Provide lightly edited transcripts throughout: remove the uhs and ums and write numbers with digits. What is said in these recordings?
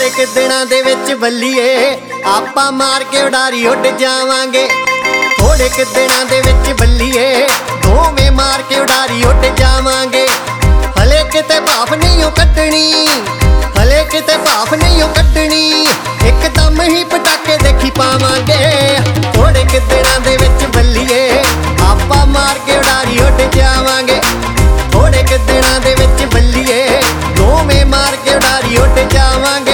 ਕੁ ਦਿਨਾਂ ਦੇ ਵਿੱਚ ਬੱਲੀਏ ਆਪਾਂ ਮਾਰ ਕੇ ਉਡਾਰੀ ਉੱਡ ਜਾਵਾਂਗੇ। ਥੋੜੇ ਕੁ ਦਿਨਾਂ ਦੇ ਵਿੱਚ ਬੱਲੀਏ ਦੋਵੇਂ ਮਾਰ ਕੇ ਉਡਾਰੀ ਉੱਡ ਜਾਵਾਂਗੇ। ਹਲੇ ਕਿਤੇ ਭਾਫ ਨਹੀਂ ਉਹ ਕੱਢਣੀ, ਹਲੇ ਕਿਤੇ ਭਾਫ ਨਹੀਂ ਉਹ ਕੱਢਣੀ, ਇੱਕਦਮ ਹੀ ਪਟਾਕੇ ਦੇਖੀ ਪਾਵਾਂਗੇ। ਥੋੜੇ ਕੁ ਦਿਨਾਂ ਦੇ ਵਿੱਚ ਬੱਲੀਏ ਆਪਾਂ ਮਾਰ ਕੇ ਉਡਾਰੀ ਉੱਡ ਜਾਵਾਂਗੇ। ਥੋੜੇ ਕੁ ਦਿਨਾਂ ਦੇ ਵਿੱਚ ਬੱਲੀਏ ਦੋਵੇਂ ਮਾਰ ਕੇ ਉਡਾਰੀ ਉੱਡ ਜਾਵਾਂਗੇ।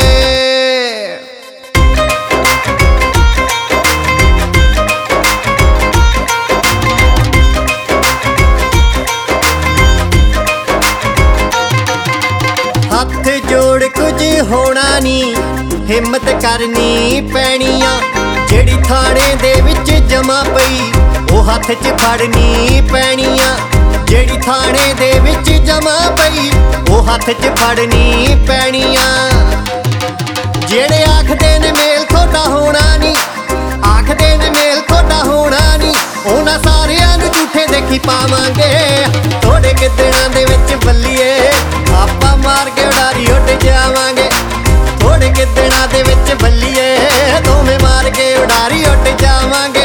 ਹੱਥ ਜੋੜ ਕੁਝ ਹੋਣਾ ਨੀ, ਹਿੰਮਤ ਕਰਨੀ ਪੈਣੀ ਆ। ਜਿਹੜੀ ਥਾਣੇ ਦੇ ਵਿੱਚ ਜਮਾ ਪਈ ਉਹ ਹੱਥ 'ਚ ਫੜਨੀ ਪੈਣੀ ਆ। ਜਿਹੜੀ ਥਾਣੇ ਦੇ ਵਿੱਚ ਜਮਾ ਪਈ ਉਹ ਹੱਥ 'ਚ ਫੜਨੀ ਪੈਣੀ ਆ। ਜਿਹੜੇ ਆਖਦੇ ਨੇ ਮੇਲ ਤੁਹਾਡਾ ਹੋਣਾ ਨੀ, ਆਖਦੇ ਨੇ ਮੇਲ ਤੁਹਾਡਾ ਹੋਣਾ ਨੀ, ਉਹਨਾਂ ਸਾਰਿਆਂ ਨੂੰ ਝੂਠੇ ਦੇਖੀ ਪਾਵਾਂਗੇ। ਥੋੜੇ ਕੁ ਦਿਨਾਂ ਦੇ ਵਿੱਚ ਬੱਲੀਏ ਆਪਾਂ ਮਾਰ ਕੇ ਉਡਾਰੀ ਉੱਡ ਜਾਵਾਂਗੇ। ਥੋੜੇ ਕੁ ਦਿਨਾਂ ਦੇ ਵਿੱਚ ਬੱਲੀਏ ਦੋਵੇਂ ਮਾਰ ਕੇ ਉਡਾਰੀ ਉੱਡ ਜਾਵਾਂਗੇ।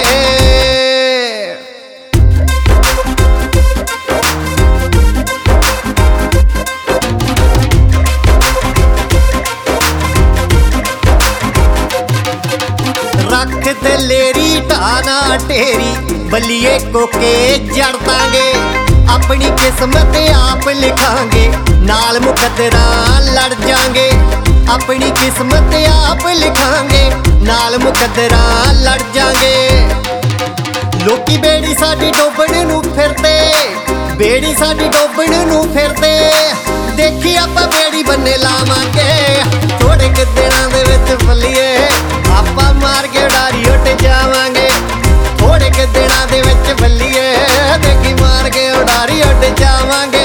ਰੱਖ ਦਲੇਰੀ ਢਾਣਾ ਢੇਰੀ ਬੱਲੀਏ ਕੋਕੇ ਜੜ ਦਾਂਗੇ। ਆਪਣੀ ਕਿਸਮਤ ਆਪ ਲਿਖਾਂਗੇ, ਨਾਲ ਮੁਕੱਦਰਾਂ ਲੜ ਜਾਾਂਗੇ। ਆਪਣੀ ਕਿਸਮਤ ਆਪ ਲਿਖਾਂਗੇ, ਨਾਲ ਮੁਕੱਦਰਾਂ ਲੜ ਜਾਾਂਗੇ। ਲੋਕੀ ਬੇੜੀ ਸਾਡੀ ਡੋਬਣ ਨੂੰ ਫਿਰਦੇ, ਬੇੜੀ ਸਾਡੀ ਡੋਬਣ ਨੂੰ ਫਿਰਦੇ, ਦੇਖੀ ਆਪਾਂ ਬੇੜੀ ਬੰਨੇ ਲਾਵਾਂਗੇ। ਥੋੜੇ ਕੁ ਦਿਨਾਂ ਦੇ ਵਿੱਚ ਬੱਲੀਏ ਆਪਾਂ ਮਾਰ ਕੇ ਉਡਾਰੀ ਉੱਡ ਜਾਵਾਂਗੇ। ਥੋੜੇ ਕੁ ਦਿਨਾਂ ਦੇ ਵਿੱਚ ਬੱਲੀਏ ਦੇਖੀ ਮਾਰ ਕੇ ਉਡਾਰੀ ਉੱਡ ਜਾਵਾਂਗੇ।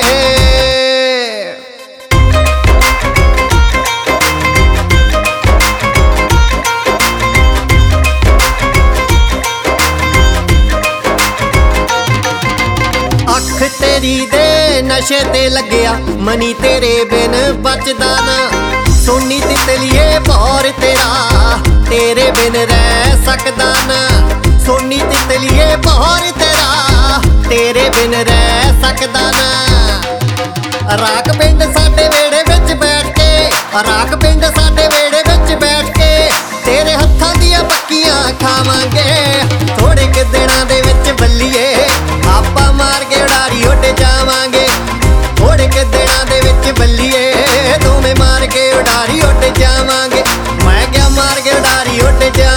ਅੱਖ ਤੇਰੀ ਦੇ ਨਸ਼ੇ ਤੇ ਲੱਗਿਆ, ਮਨੀ ਤੇਰੇ ਬਿਨ ਬਚਦਾ ਨਾ। ਸੋਨੀ ਤਿਤਲੀਏ ਭੌਰ ਤੇਰਾ ਤੇਰੇ ਬਿਨ ਰਹਿ ਸਕਦਾ ਨਾ। ਸੋਨੀ ਤਿਤਲੀਏ ਭੌਰ ਤੇਰਾ ਤੇਰੇ ਬਿਨ ਰਹਿ ਸਕਦਾ ਨਾ। ਰਾਖ ਪਿੰਡ ਸਾਡੇ ਵੇੜੇ ਵਿੱਚ ਬੈਠ ਕੇ, ਰਾਖ ਪਿੰਡ ਸਾਡੇ ਵੇੜੇ ਵਿੱਚ ਬੈਠ ਕੇ, ਤੇਰੇ ਹੱਥਾਂ ਦੀਆਂ ਪੱਕੀਆਂ ਖਾਵਾਂਗੇ। ਥੋੜੇ ਕੁ ਦਿਨਾਂ ਦੇ ਵਿੱਚ ਬੱਲੀਏ ਆਪਾਂ ਮਾਰ ਕੇ ਉਡਾਰੀ ਉੱਡ ਜਾਵਾਂਗੇ। ਥੋੜੇ ਕੁ ਦਿਨਾਂ ਦੇ ਵਿੱਚ ਬੱਲੀਏ ਦੋਵੇਂ ਮਾਰ ਕੇ ਉਡਾਰੀ ਉੱਡ ਜਾਵਾਂਗੇ। ਮੈਂ ਕਿਹਾ ਮਾਰ ਕੇ ਉਡਾਰੀ ਉੱਡ ਜਾ